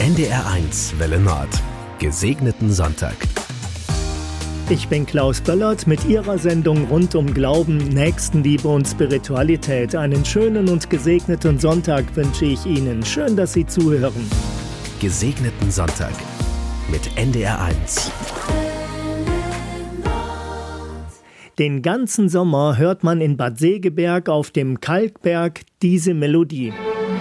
NDR1 Welle Nord. Gesegneten Sonntag. Ich bin Klaus Böllert mit Ihrer Sendung rund um Glauben, Nächstenliebe und Spiritualität. Einen schönen und gesegneten Sonntag wünsche ich Ihnen. Schön, dass Sie zuhören. Gesegneten Sonntag mit NDR1. Den ganzen Sommer hört man in Bad Segeberg auf dem Kalkberg diese Melodie.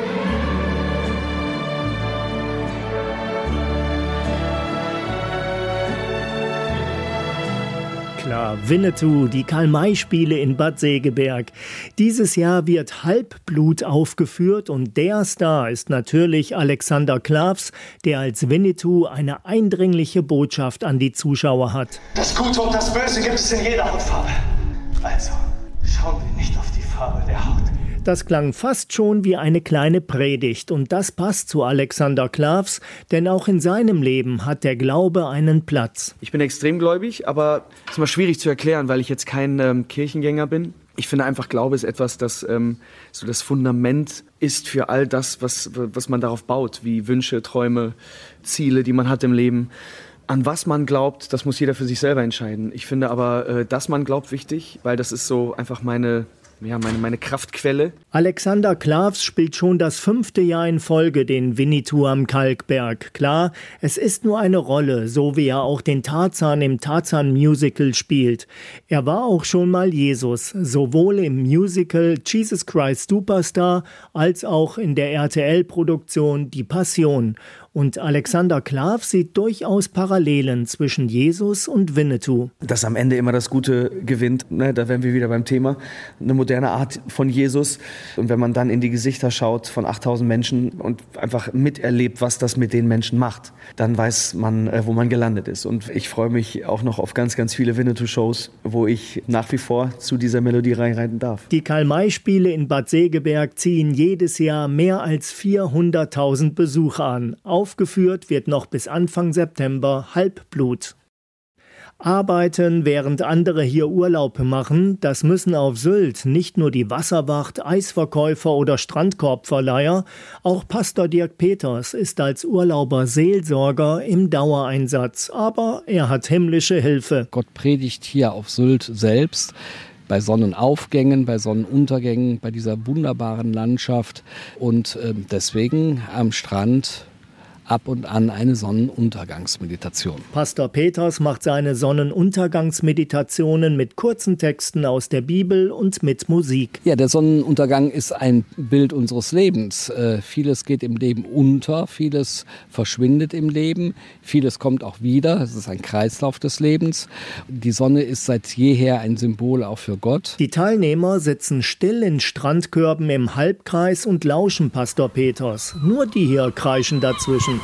Klar, Winnetou, die Karl-May-Spiele in Bad Segeberg. Dieses Jahr wird Halbblut aufgeführt und der Star ist natürlich Alexander Klavs, der als Winnetou eine eindringliche Botschaft an die Zuschauer hat. Das Gute und das Böse gibt es in jeder Hautfarbe. Also, schauen wir nicht auf die Farbe der Haut. Das klang fast schon wie eine kleine Predigt und das passt zu Alexander Klavs, denn auch in seinem Leben hat der Glaube einen Platz. Ich bin extrem gläubig, aber es ist immer schwierig zu erklären, weil ich jetzt kein Kirchengänger bin. Ich finde einfach, Glaube ist etwas, das so das Fundament ist für all das, was man darauf baut, wie Wünsche, Träume, Ziele, die man hat im Leben. An was man glaubt, das muss jeder für sich selber entscheiden. Ich finde aber, dass man glaubt, wichtig, weil das ist so einfach meine Kraftquelle. Alexander Klavs spielt schon das 5. Jahr in Folge den Winnetou am Kalkberg. Klar, es ist nur eine Rolle, so wie er auch den Tarzan im Tarzan-Musical spielt. Er war auch schon mal Jesus, sowohl im Musical Jesus Christ Superstar als auch in der RTL-Produktion Die Passion. Und Alexander Klavs sieht durchaus Parallelen zwischen Jesus und Winnetou. Dass am Ende immer das Gute gewinnt, ne, da wären wir wieder beim Thema. Eine moderne Art von Jesus. Und wenn man dann in die Gesichter schaut von 8000 Menschen und einfach miterlebt, was das mit den Menschen macht, dann weiß man, wo man gelandet ist. Und ich freue mich auch noch auf ganz, ganz viele Winnetou-Shows, wo ich nach wie vor zu dieser Melodie reinreiten darf. Die Karl-May-Spiele in Bad Segeberg ziehen jedes Jahr mehr als 400.000 Besucher an. Aufgeführt wird noch bis Anfang September Halbblut. Arbeiten, während andere hier Urlaub machen, das müssen auf Sylt nicht nur die Wasserwacht, Eisverkäufer oder Strandkorbverleiher, auch Pastor Dirk Peters ist als Urlauber Seelsorger im Dauereinsatz, aber er hat himmlische Hilfe. Gott predigt hier auf Sylt selbst. Bei Sonnenaufgängen, bei Sonnenuntergängen, bei dieser wunderbaren Landschaft und deswegen am Strand ab und an eine Sonnenuntergangsmeditation. Pastor Peters macht seine Sonnenuntergangsmeditationen mit kurzen Texten aus der Bibel und mit Musik. Ja, der Sonnenuntergang ist ein Bild unseres Lebens. Vieles geht im Leben unter, vieles verschwindet im Leben, vieles kommt auch wieder. Es ist ein Kreislauf des Lebens. Die Sonne ist seit jeher ein Symbol auch für Gott. Die Teilnehmer sitzen still in Strandkörben im Halbkreis und lauschen Pastor Peters. Nur die hier kreischen dazwischen.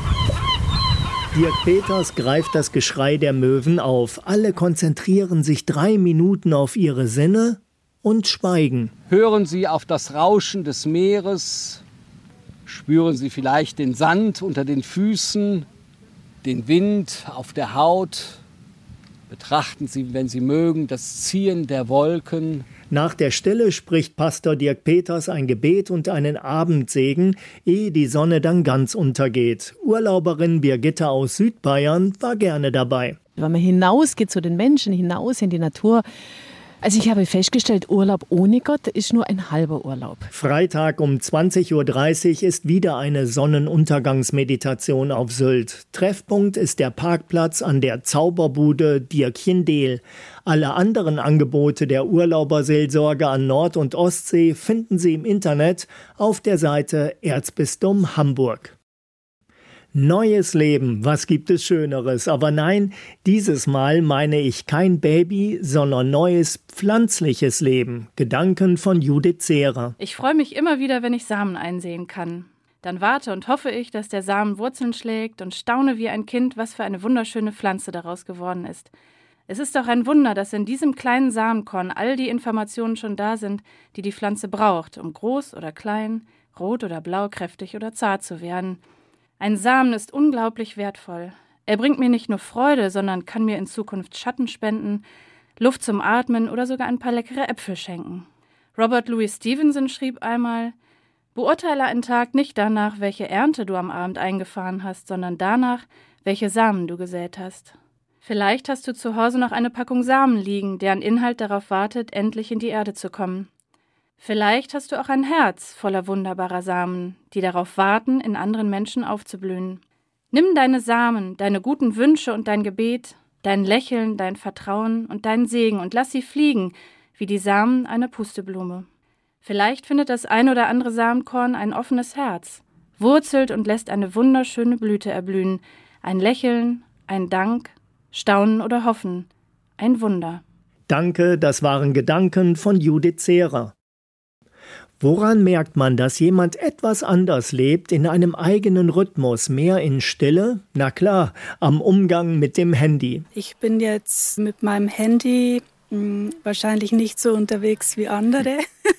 Dirk Peters greift das Geschrei der Möwen auf. Alle konzentrieren sich 3 Minuten auf ihre Sinne und schweigen. Hören Sie auf das Rauschen des Meeres, spüren Sie vielleicht den Sand unter den Füßen, den Wind auf der Haut. Betrachten Sie, wenn Sie mögen, das Ziehen der Wolken. Nach der Stille spricht Pastor Dirk Peters ein Gebet und einen Abendsegen, ehe die Sonne dann ganz untergeht. Urlauberin Birgitta aus Südbayern war gerne dabei. Wenn man hinausgeht zu den Menschen, hinaus in die Natur. Also ich habe festgestellt, Urlaub ohne Gott ist nur ein halber Urlaub. Freitag um 20.30 Uhr ist wieder eine Sonnenuntergangsmeditation auf Sylt. Treffpunkt ist der Parkplatz an der Zauberbude Dirkchendehl. Alle anderen Angebote der Urlauberseelsorge an Nord- und Ostsee finden Sie im Internet auf der Seite Erzbistum Hamburg. Neues Leben, was gibt es Schöneres? Aber nein, dieses Mal meine ich kein Baby, sondern neues pflanzliches Leben. Gedanken von Judith Zehrer. Ich freue mich immer wieder, wenn ich Samen einsehen kann. Dann warte und hoffe ich, dass der Samen Wurzeln schlägt und staune wie ein Kind, was für eine wunderschöne Pflanze daraus geworden ist. Es ist doch ein Wunder, dass in diesem kleinen Samenkorn all die Informationen schon da sind, die die Pflanze braucht, um groß oder klein, rot oder blau, kräftig oder zart zu werden. Ein Samen ist unglaublich wertvoll. Er bringt mir nicht nur Freude, sondern kann mir in Zukunft Schatten spenden, Luft zum Atmen oder sogar ein paar leckere Äpfel schenken. Robert Louis Stevenson schrieb einmal: Beurteile einen Tag nicht danach, welche Ernte du am Abend eingefahren hast, sondern danach, welche Samen du gesät hast. Vielleicht hast du zu Hause noch eine Packung Samen liegen, deren Inhalt darauf wartet, endlich in die Erde zu kommen. Vielleicht hast du auch ein Herz voller wunderbarer Samen, die darauf warten, in anderen Menschen aufzublühen. Nimm deine Samen, deine guten Wünsche und dein Gebet, dein Lächeln, dein Vertrauen und deinen Segen und lass sie fliegen, wie die Samen einer Pusteblume. Vielleicht findet das ein oder andere Samenkorn ein offenes Herz, wurzelt und lässt eine wunderschöne Blüte erblühen, ein Lächeln, ein Dank, Staunen oder Hoffen, ein Wunder. Danke, das waren Gedanken von Judith Zehrer. Woran merkt man, dass jemand etwas anders lebt, in einem eigenen Rhythmus, mehr in Stille? Na klar, am Umgang mit dem Handy. Ich bin jetzt mit meinem Handy wahrscheinlich nicht so unterwegs wie andere.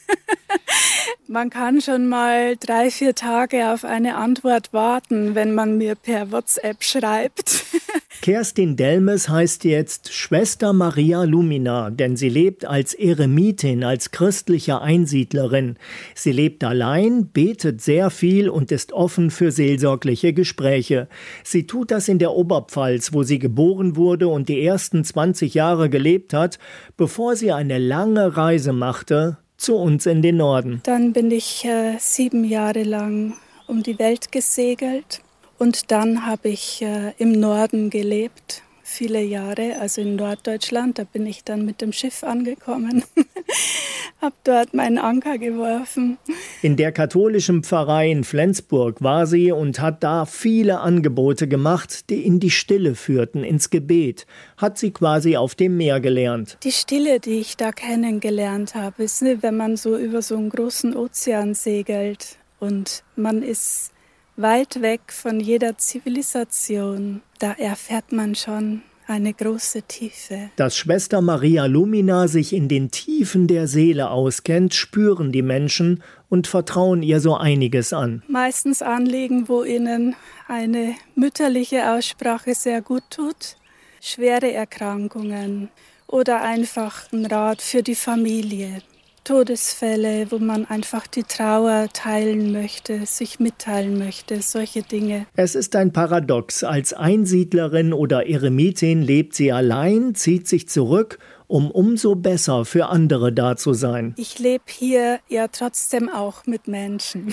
Man kann schon mal 3-4 Tage auf eine Antwort warten, wenn man mir per WhatsApp schreibt. Kerstin Delmes heißt jetzt Schwester Maria Lumina, denn sie lebt als Eremitin, als christliche Einsiedlerin. Sie lebt allein, betet sehr viel und ist offen für seelsorgliche Gespräche. Sie tut das in der Oberpfalz, wo sie geboren wurde und die ersten 20 Jahre gelebt hat, bevor sie eine lange Reise machte zu uns in den Norden. Dann bin ich 7 Jahre lang um die Welt gesegelt und dann habe ich im Norden gelebt, viele Jahre, also in Norddeutschland. Da bin ich dann mit dem Schiff angekommen, habe dort meinen Anker geworfen. In der katholischen Pfarrei in Flensburg war sie und hat da viele Angebote gemacht, die in die Stille führten, ins Gebet. Hat sie quasi auf dem Meer gelernt. Die Stille, die ich da kennengelernt habe, ist, wenn man so über so einen großen Ozean segelt und man ist weit weg von jeder Zivilisation, da erfährt man schon eine große Tiefe. Dass Schwester Maria Lumina sich in den Tiefen der Seele auskennt, spüren die Menschen und vertrauen ihr so einiges an. Meistens Anliegen, wo ihnen eine mütterliche Aussprache sehr gut tut, schwere Erkrankungen oder einfach ein Rat für die Familie. Todesfälle, wo man einfach die Trauer teilen möchte, sich mitteilen möchte, solche Dinge. Es ist ein Paradox. Als Einsiedlerin oder Eremitin lebt sie allein, zieht sich zurück, um umso besser für andere da zu sein. Ich lebe hier ja trotzdem auch mit Menschen.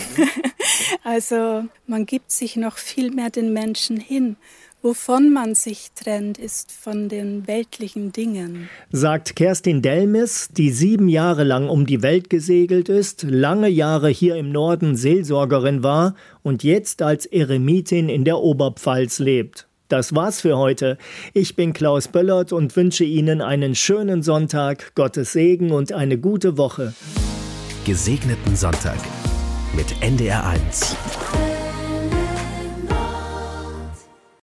Also man gibt sich noch viel mehr den Menschen hin. Wovon man sich trennt, ist von den weltlichen Dingen. Sagt Kerstin Delmes, die 7 Jahre lang um die Welt gesegelt ist, lange Jahre hier im Norden Seelsorgerin war und jetzt als Eremitin in der Oberpfalz lebt. Das war's für heute. Ich bin Klaus Böllert und wünsche Ihnen einen schönen Sonntag, Gottes Segen und eine gute Woche. Gesegneten Sonntag mit NDR 1.